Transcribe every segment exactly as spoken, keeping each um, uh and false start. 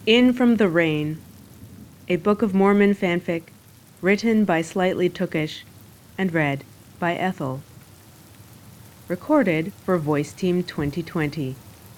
In from the Rain, a Book of Mormon fanfic, written by Slightly Tookish and read by Ethel. Recorded for Voice Team twenty twenty.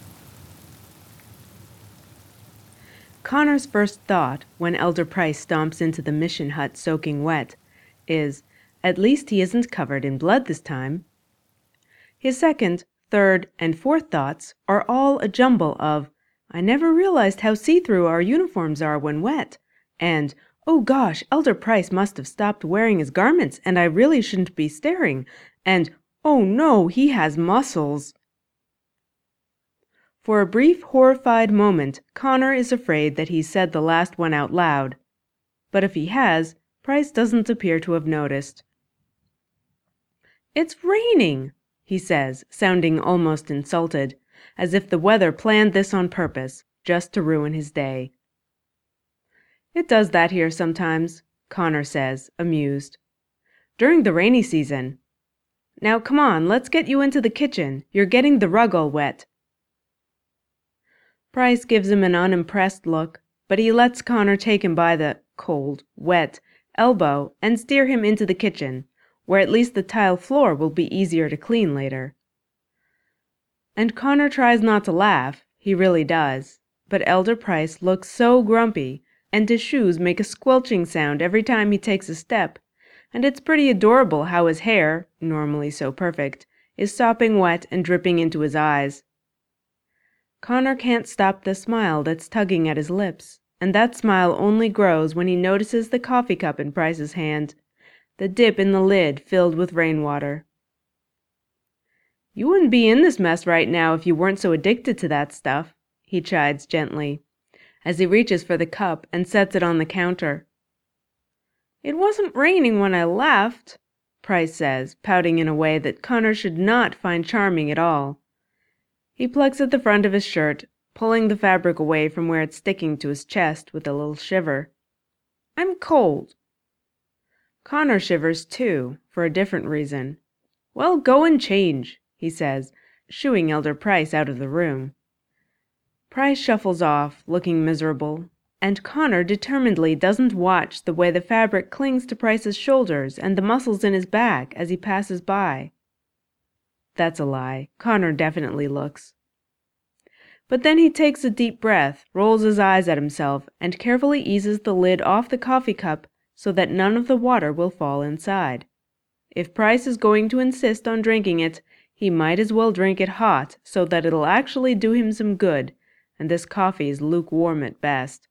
Connor's first thought when Elder Price stomps into the mission hut soaking wet is, at least he isn't covered in blood this time. His second, third, and fourth thoughts are all a jumble of, I never realized how see-through our uniforms are when wet, and, oh gosh, Elder Price must have stopped wearing his garments and I really shouldn't be staring, and, oh no, he has muscles. For a brief, horrified moment, Connor is afraid that he's said the last one out loud. But if he has, Price doesn't appear to have noticed. It's raining, he says, sounding almost insulted, as if the weather planned this on purpose, just to ruin his day. It does that here sometimes, Connor says, amused. During the rainy season. Now come on, let's get you into the kitchen. You're getting the rug all wet. Price gives him an unimpressed look, but he lets Connor take him by the cold, wet elbow and steer him into the kitchen, where at least the tile floor will be easier to clean later. And Connor tries not to laugh, he really does, but Elder Price looks so grumpy, and his shoes make a squelching sound every time he takes a step, and it's pretty adorable how his hair, normally so perfect, is sopping wet and dripping into his eyes. Connor can't stop the smile that's tugging at his lips, and that smile only grows when he notices the coffee cup in Price's hand, the dip in the lid filled with rainwater. You wouldn't be in this mess right now if you weren't so addicted to that stuff, he chides gently, as he reaches for the cup and sets it on the counter. It wasn't raining when I left, Price says, pouting in a way that Connor should not find charming at all. He plucks at the front of his shirt, pulling the fabric away from where it's sticking to his chest with a little shiver. I'm cold. Connor shivers too, for a different reason. Well, go and change, he says, shooing Elder Price out of the room. Price shuffles off, looking miserable, and Connor determinedly doesn't watch the way the fabric clings to Price's shoulders and the muscles in his back as he passes by. That's a lie. Connor definitely looks. But then he takes a deep breath, rolls his eyes at himself, and carefully eases the lid off the coffee cup so that none of the water will fall inside. If Price is going to insist on drinking it, he might as well drink it hot so that it'll actually do him some good, and this coffee is lukewarm at best.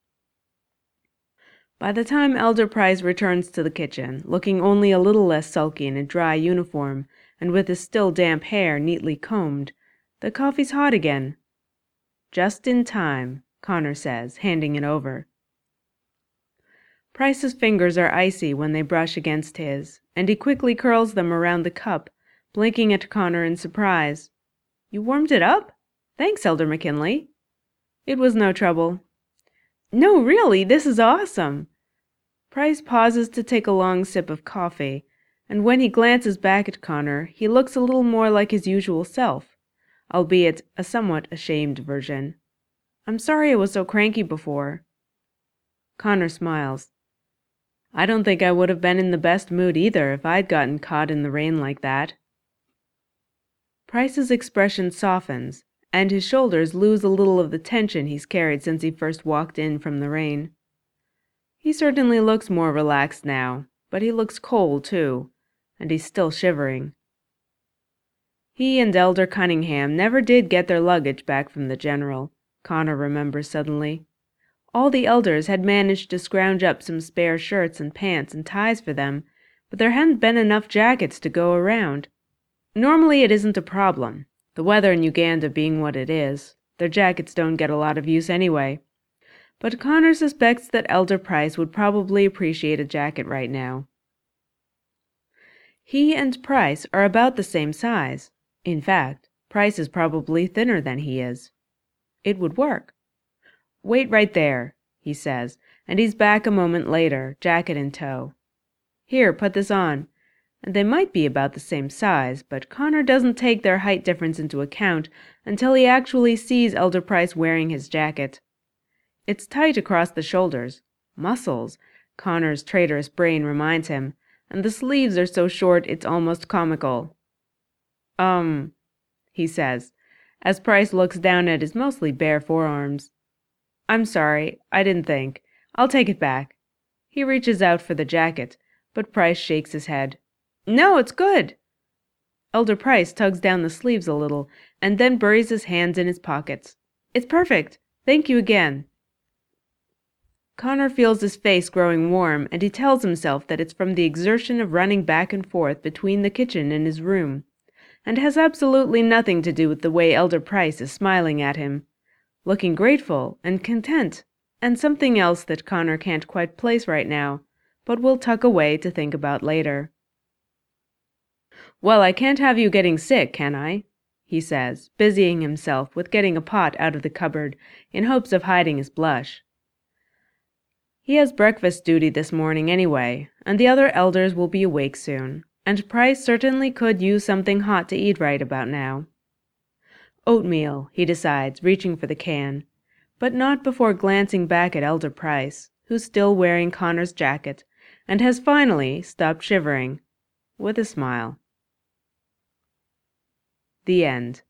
By the time Elder Price returns to the kitchen, looking only a little less sulky in a dry uniform, and with his still damp hair neatly combed, the coffee's hot again. Just in time, Connor says, handing it over. Price's fingers are icy when they brush against his, and he quickly curls them around the cup, blinking at Connor in surprise. You warmed it up? Thanks, Elder McKinley. It was no trouble. No, really, this is awesome. Price pauses to take a long sip of coffee, and when he glances back at Connor, he looks a little more like his usual self, albeit a somewhat ashamed version. I'm sorry I was so cranky before. Connor smiles. I don't think I would have been in the best mood either if I'd gotten caught in the rain like that. Price's expression softens, and his shoulders lose a little of the tension he's carried since he first walked in from the rain. He certainly looks more relaxed now, but he looks cold too, and he's still shivering. He and Elder Cunningham never did get their luggage back from the general, Connor remembers suddenly. All the elders had managed to scrounge up some spare shirts and pants and ties for them, but there hadn't been enough jackets to go around. Normally it isn't a problem, the weather in Uganda being what it is. Their jackets don't get a lot of use anyway. But Connor suspects that Elder Price would probably appreciate a jacket right now. He and Price are about the same size. In fact, Price is probably thinner than he is. It would work. Wait right there, he says, and he's back a moment later, jacket in tow. Here, put this on. And they might be about the same size, but Connor doesn't take their height difference into account until he actually sees Elder Price wearing his jacket. It's tight across the shoulders. Muscles, Connor's traitorous brain reminds him, and the sleeves are so short it's almost comical. Um, he says, as Price looks down at his mostly bare forearms. I'm sorry, I didn't think. I'll take it back. He reaches out for the jacket, but Price shakes his head. No, it's good. Elder Price tugs down the sleeves a little and then buries his hands in his pockets. It's perfect. Thank you again. Connor feels his face growing warm, and he tells himself that it's from the exertion of running back and forth between the kitchen and his room, and has absolutely nothing to do with the way Elder Price is smiling at him, looking grateful and content, and something else that Connor can't quite place right now, but will tuck away to think about later. Well, I can't have you getting sick, can I? He says, busying himself with getting a pot out of the cupboard in hopes of hiding his blush. He has breakfast duty this morning anyway, and the other elders will be awake soon, and Price certainly could use something hot to eat right about now. Oatmeal, he decides, reaching for the can, but not before glancing back at Elder Price, who's still wearing Connor's jacket, and has finally stopped shivering, with a smile. The end.